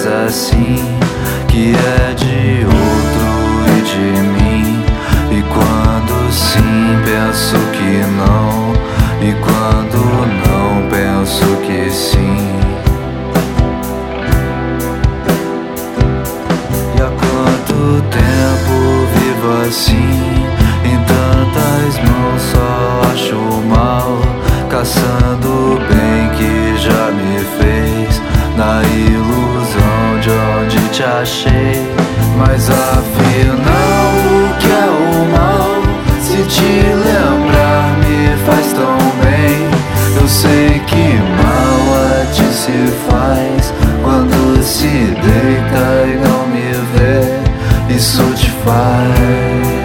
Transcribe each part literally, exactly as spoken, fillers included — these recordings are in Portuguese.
faz assim, que é de outro e de mim. E quando sim, penso que não, e quando não, penso que sim. E há quanto tempo vivo assim, em tantas mãos só acho mal, caçando o bem que já me fez, na ilusão de onde te achei. Mas afinal, o que é o mal? Se te lembrar me faz tão bem. Eu sei que mal a ti se faz quando se deita e não me vê. Isso te faz.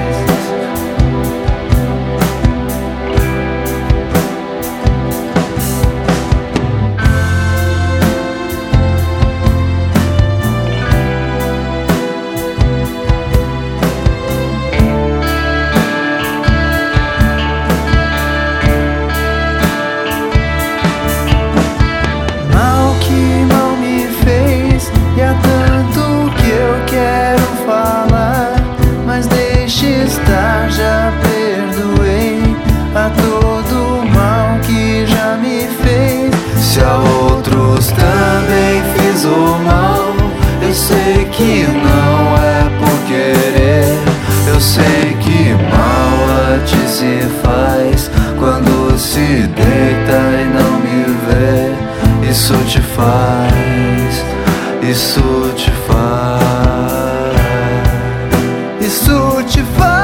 Já perdoei a todo mal que já me fez. Se a outros também fiz o mal, eu sei que não é por querer. Eu sei que mal a ti se faz quando se deita e não me vê. Isso te faz, isso te faz, isso te faz.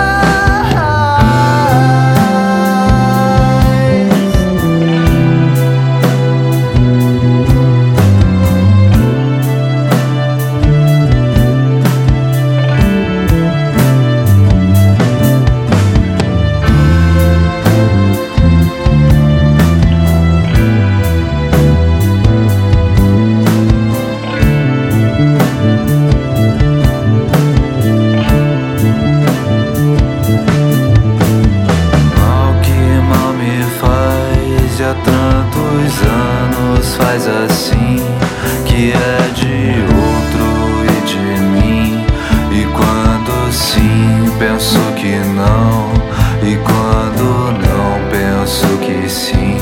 Há tantos anos faz assim, que é de outro e de mim. E quando sim, penso que não, e quando não, penso que sim.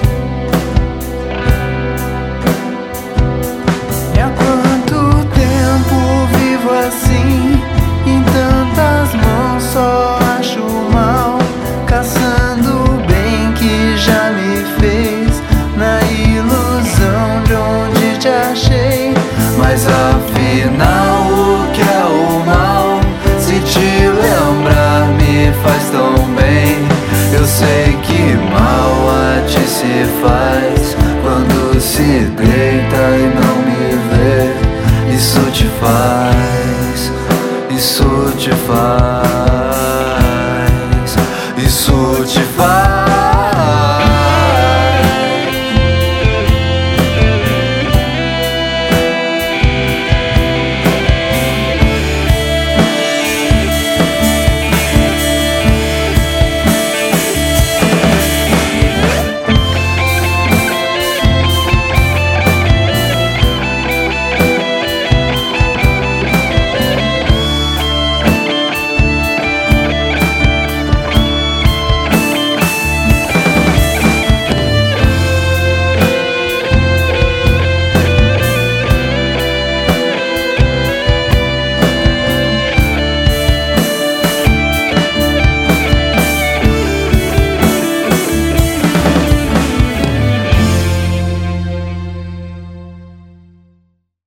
E há quanto tempo vivo assim, em tantas mãos só acho mal, caçando o bem que já me fez, na ilusão de onde te achei. Mas afinal, o que é o mal? Se te lembrar me faz tão bem. Eu sei que mal a ti se faz quando se deita e não me vê. Isso te faz, isso te faz, isso te faz.